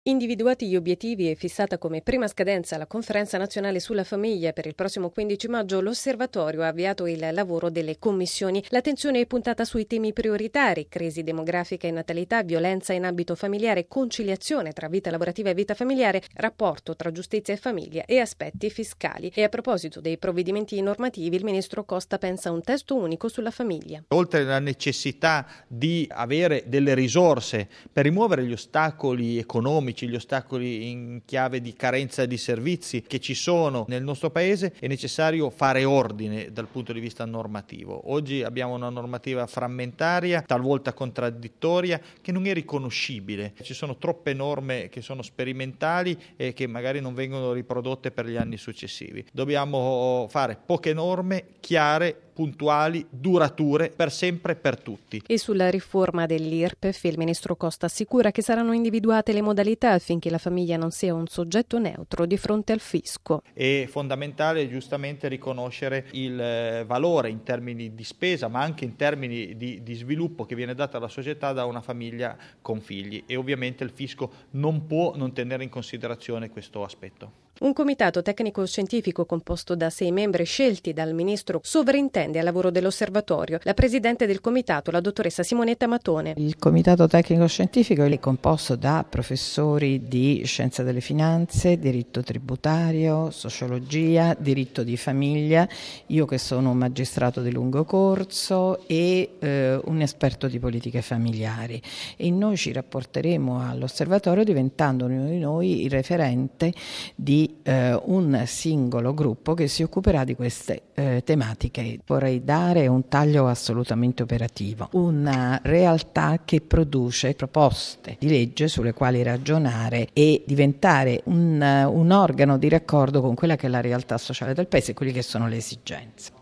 Individuati gli obiettivi e fissata come prima scadenza la Conferenza Nazionale sulla Famiglia per il prossimo 15 maggio, l'Osservatorio ha avviato il lavoro delle commissioni. L'attenzione è puntata sui temi prioritari: crisi demografica e natalità, violenza in ambito familiare, conciliazione tra vita lavorativa e vita familiare, rapporto tra giustizia e famiglia e aspetti fiscali. E a proposito dei provvedimenti normativi, il ministro Costa pensa a un testo unico sulla famiglia. Oltre alla necessità di avere delle risorse per rimuovere gli ostacoli economici, gli ostacoli in chiave di carenza di servizi che ci sono nel nostro paese, è necessario fare ordine dal punto di vista normativo. Oggi abbiamo una normativa frammentaria, talvolta contraddittoria, che non è riconoscibile. Ci sono troppe norme che sono sperimentali e che magari non vengono riprodotte per gli anni successivi. Dobbiamo fare poche norme chiare, puntuali, durature, per sempre e per tutti. E sulla riforma dell'IRPEF il ministro Costa assicura che saranno individuate le modalità affinché la famiglia non sia un soggetto neutro di fronte al fisco. È fondamentale giustamente riconoscere il valore in termini di spesa, ma anche in termini di sviluppo che viene dato alla società da una famiglia con figli, e ovviamente il fisco non può non tenere in considerazione questo aspetto. Un comitato tecnico-scientifico composto da 6 membri scelti dal ministro sovrintende al lavoro dell'osservatorio. La presidente del comitato, la dottoressa Simonetta Matone. Il comitato tecnico-scientifico è composto da professori di scienza delle finanze, diritto tributario, sociologia, diritto di famiglia, io che sono un magistrato di lungo corso e un esperto di politiche familiari. E noi ci rapporteremo all'osservatorio diventando ognuno di noi il referente di un singolo gruppo che si occuperà di queste tematiche. Vorrei dare un taglio assolutamente operativo, una realtà che produce proposte di legge sulle quali ragionare e diventare un organo di raccordo con quella che è la realtà sociale del paese e quelle che sono le esigenze.